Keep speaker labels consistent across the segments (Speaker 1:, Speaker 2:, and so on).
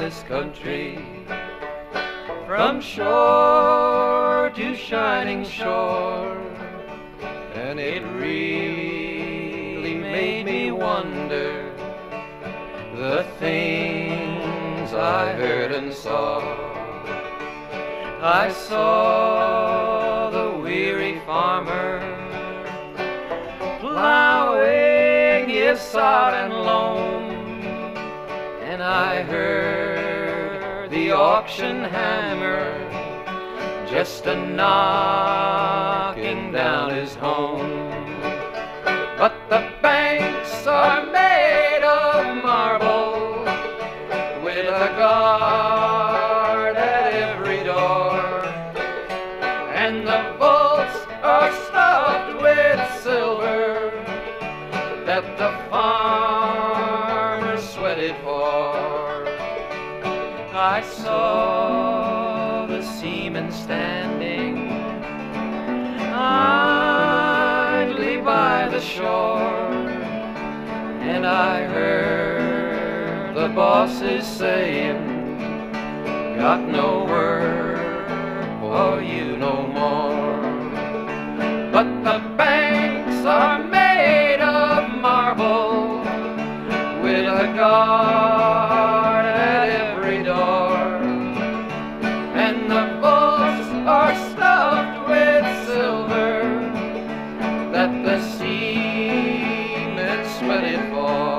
Speaker 1: this country, from shore to shining shore, and it really made me wonder the things I heard and saw. I saw the weary farmer plowing his sod and loam, and I heard the auction hammer just a knocking down his home. But the banks are made of marble, with a guard at every door, and the vaults are stuffed with silver that the farmer sweated for. I saw the seamen standing idly by the shore, and I heard the bosses saying, got no work for you no more. But the banks are made of marble, with a guard at every door, and the vaults are stuffed with silver that the seamen sweated for.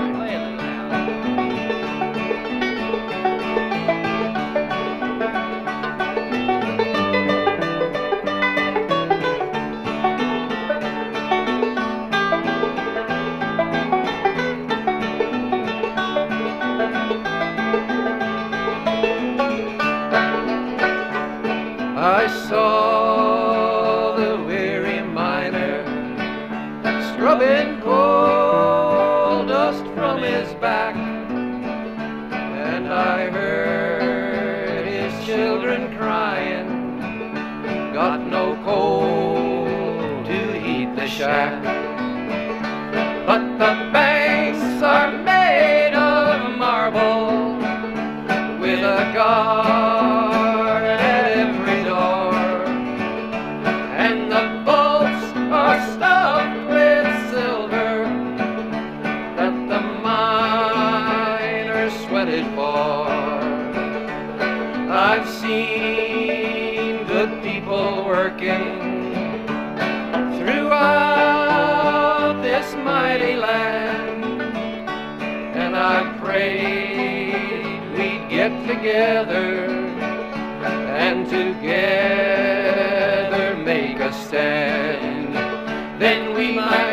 Speaker 1: I saw the weary miner scrubbing coal dust from his back, and I heard his children crying, got no coal to heat the shack. But the banks are made of marble, with a guard at every door, and the vaults are stuffed with silver that the miners sweated for. I've seen good people working throughout this mighty land, and I prayed we'd get together and together make a stand. Then we might